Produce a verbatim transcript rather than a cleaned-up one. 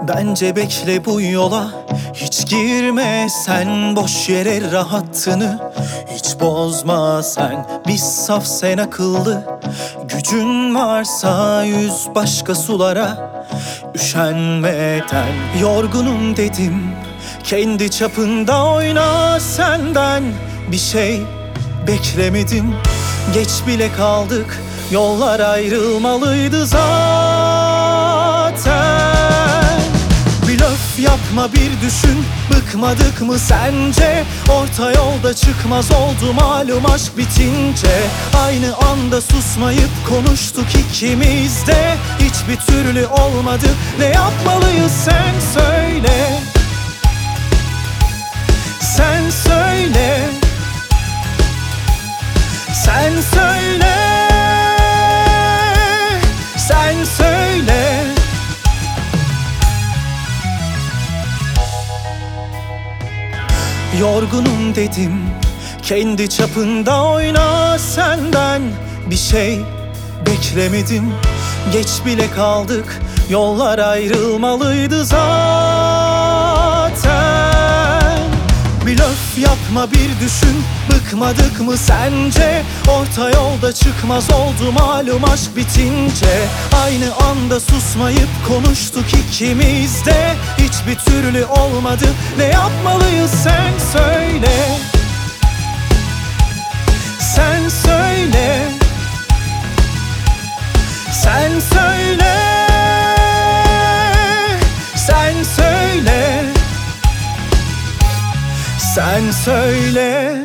Bence bekle bu yola, hiç girme sen boş yere rahatını. Hiç bozma sen, biz saf sen akıllı. Gücün varsa yüz başka sulara. Üşenmeden yorgunum dedim, kendi çapında oyna senden. Bir şey beklemedim, geç bile kaldık, yollar ayrılmalıydı zaten. Bir löf yapma, bir düşün, bıkmadık mı sence? Orta yolda çıkmaz oldu malum aşk bitince. Aynı anda susmayıp konuştuk ikimiz de, hiçbir türlü olmadı. Ne yapmalıyız sen söyle, sen söyle, sen söyle, sen söyle. Yorgunum dedim, kendi çapında oyna senden. Bir şey beklemedim, geç bile kaldık, yollar ayrılmalıydı zaten. Bir löf yapma, bir düşün, bıkmadık mı sence? Orta yolda çıkmaz oldu malum aşk bitince. Aynı anda susmayıp konuştuk ikimiz de, hiçbir türlü olmadı. Ne yapmalıyız sen söyle, sen söyle, sen söyle, sen söyle, sen söyle.